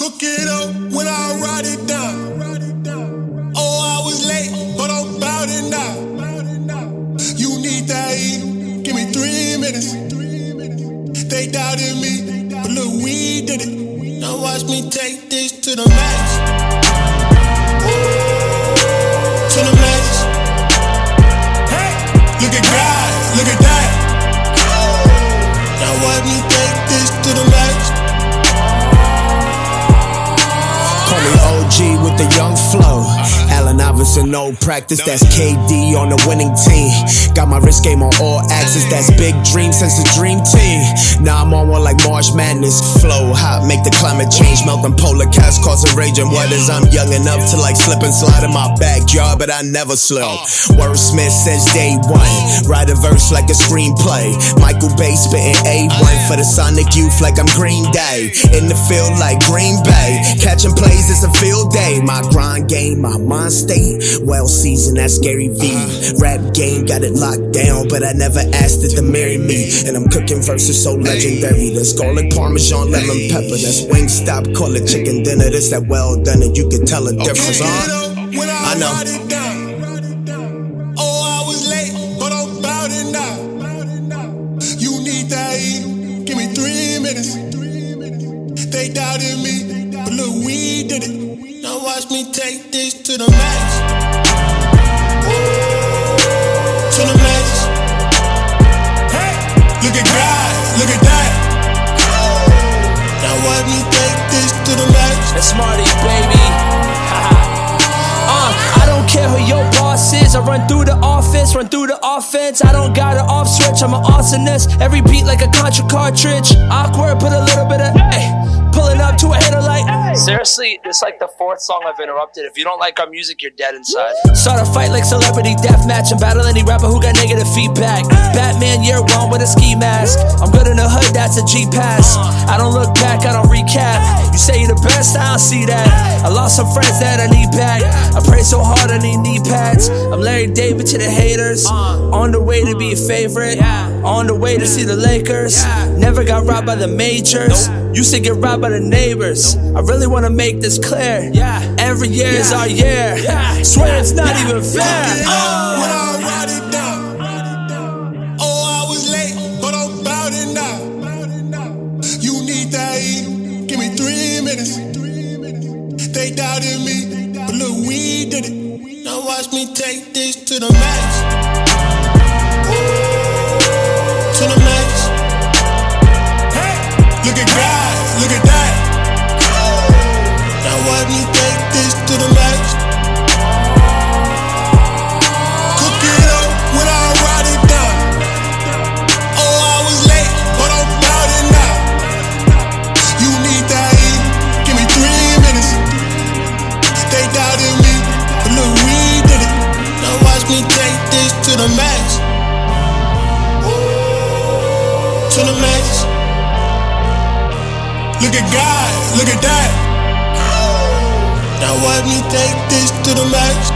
Cook it up when I write it down. Oh, I was late, but I'm about it now. You need that heat, give me 3 minutes. They doubted me, but look, we did it. Now watch me take this to the max. To the max. Hey, look at God, look at that. Now watch me take this to the max. Call me OG with the young flow. Allen Iverson, no practice, that's KD on the winning team. Got my wrist game on all axes, that's big dream since the dream team. Now I'm on one like March Madness. Flow hot, make the climate change. Melting polar caps, causing raging waters. I'm young enough to like slip and slide in my backyard, but I never slow. Wordsmith since day one. Write a verse like a screenplay. Michael Bay spitting A1 for the Sonic Youth like I'm Green Day. In the field like Green Bay. Catching plays, it's a field day. My grind game, my mind state, well seasoned, that's Gary V. Rap game, got it locked down, but I never asked it to marry me. And I'm cooking verses so legendary. That's garlic parmesan, lemon pepper. That's Wingstop, call it chicken dinner. This that well done, and you can tell a difference, huh? I know. Oh, I was late, but I'm about it now. You need that heat, give me 3 minutes. They doubted me, but look, we did it. Now watch me take this to the max. To the max. Hey, look at God, look at that. Now watch me take this to the max. It's Marty, baby. I don't care who your boss is. I run through the office, run through the offense. I don't got an off switch, I'm an awesomeness. Every beat like a Contra cartridge. Awkward, put a little bit of pulling up to a hitter like Seriously, it's like the 4th song I've interrupted. If you don't like our music, you're dead inside. Start a fight like celebrity deathmatch and battle any rapper who got negative feedback. Batman year 1 with a ski mask. I'm good in the hood, that's a G-Pass. I don't look back, I don't recap. You say you're the best, I don't see that. I lost some friends that I need back. I pray so hard, I need knee pads. I'm Larry David to the haters. On the way to be a favorite. On the way to see the Lakers. Never got robbed by the majors. Used to get robbed by the neighbors. I really wanna make this clear. Every year is our year. Swear it's not even fair. When I write it down. Oh, I was late, but I'm about it now. You need that heat, give me 3 minutes. They doubted me, but look, we did it. Now watch me take this to the max. To the max. Hey, look at God, look at that. Now watch me take this to the max. Cook it up when I write it down. Oh, I was late, but I'm about it now. You need that heat, give me 3 minutes. They doubted me, but look, we did it. Now watch me take this to the max. To the max. Look at God, look at that. Now watch me take this to the max.